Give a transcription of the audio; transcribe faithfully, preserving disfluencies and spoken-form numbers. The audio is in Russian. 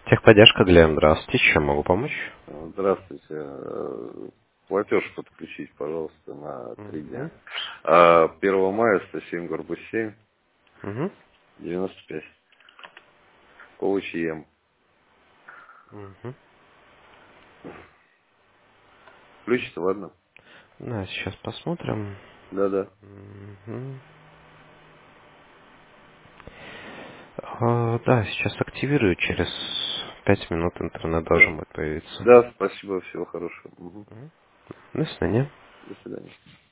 Техподдержка, Глен, здравствуйте. Чем могу помочь? Здравствуйте. Э, Платеж подключить, пожалуйста, на три дня. Угу. А, первого мая сто семь Горбуз семь, Угу. девяносто пять. По УЧМ. Угу. Включите, ладно? Да, сейчас посмотрим. Да-да. Мгм. А, да, сейчас активирую. Через пять минут интернет Да. должен будет появиться. Да, спасибо, всего хорошего. Мгм. Мгм. До свидания. До свидания.